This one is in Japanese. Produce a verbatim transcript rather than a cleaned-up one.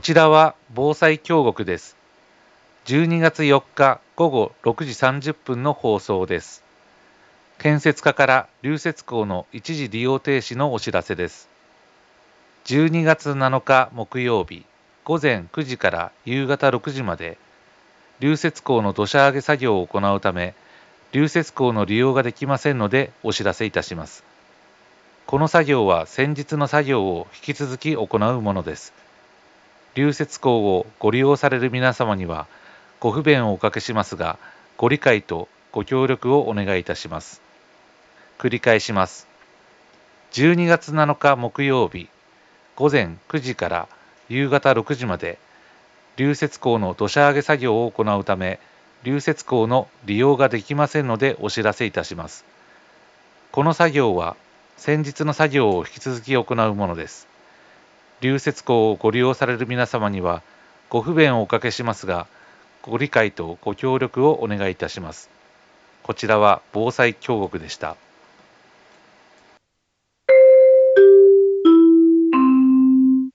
ちらは防災京極です。じゅうにがつよっかごごろくじさんじゅっぷんの放送です。建設課から流雪溝の一時利用停止のお知らせです。じゅうにがつなのか木曜日、午前くじから夕方ろくじまで、流雪溝の土砂上げ作業を行うため、流雪溝の利用ができませんのでお知らせいたします。この作業は先日の作業を引き続き行うものです。流雪溝をご利用される皆様にはご不便をおかけしますが、ご理解とご協力をお願いいたします。繰り返します。じゅうにがつなのか木曜日、午前くじから夕方ろくじまで、流雪溝の土砂上げ作業を行うため、流雪溝の利用ができませんのでお知らせいたします。この作業は先日の作業を引き続き行うものです。流雪溝をご利用される皆様にはご不便をおかけしますが、ご理解とご協力をお願いいたします。こちらは防災京極でした。